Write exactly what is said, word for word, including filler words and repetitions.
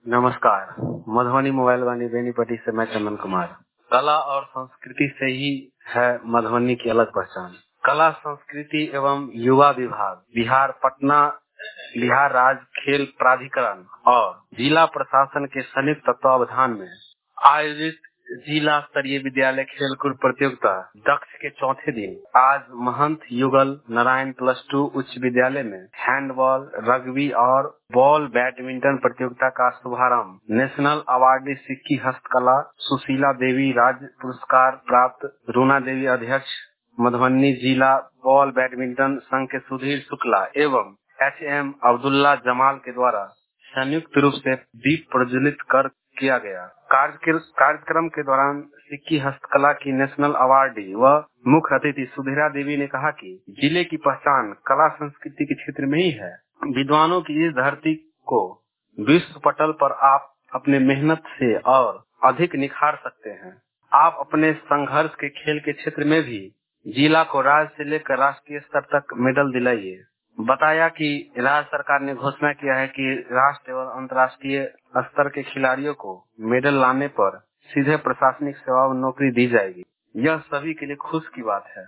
नमस्कार। मधुबनी मोबाइल वाणी बेनीपट्टी से मैं चंदन कुमार। कला और संस्कृति से ही है मधुबनी की अलग पहचान। कला संस्कृति एवं युवा विभाग, बिहार पटना बिहार राज्य खेल प्राधिकरण और जिला प्रशासन के संयुक्त तत्वावधान में आयोजित जिला स्तरीय विद्यालय खेलकूद प्रतियोगिता दक्ष के चौथे दिन आज महंत युगल नारायण प्लस टू उच्च विद्यालय में हैंडबॉल, रग्बी और बॉल बैडमिंटन प्रतियोगिता का शुभारंभ नेशनल अवार्डी सिक्की हस्तकला सुशीला देवी राज्य पुरस्कार प्राप्त रूना देवी अध्यक्ष मधुबनी जिला बॉल बैडमिंटन संघ के सुधीर शुक्ला एवं एच एम अब्दुल्ला जमाल के द्वारा संयुक्त रूप से दीप प्रज्वलित कर किया गया। कार्यक्रम के दौरान सिक्की हस्तकला की नेशनल अवार्डी व मुख्य अतिथि सुधीरा देवी ने कहा कि जिले की पहचान कला संस्कृति के क्षेत्र में ही है। विद्वानों की इस धरती को विश्व पटल पर आप अपने मेहनत से और अधिक निखार सकते हैं। आप अपने संघर्ष के खेल के क्षेत्र में भी जिला को राज्य से लेकर राष्ट्रीय स्तर तक मेडल दिलाइए। बताया कि राज्य सरकार ने घोषणा किया है कि राष्ट्रीय और अंतर्राष्ट्रीय स्तर के खिलाड़ियों को मेडल लाने पर सीधे प्रशासनिक सेवा में नौकरी दी जाएगी। यह सभी के लिए खुश की बात है।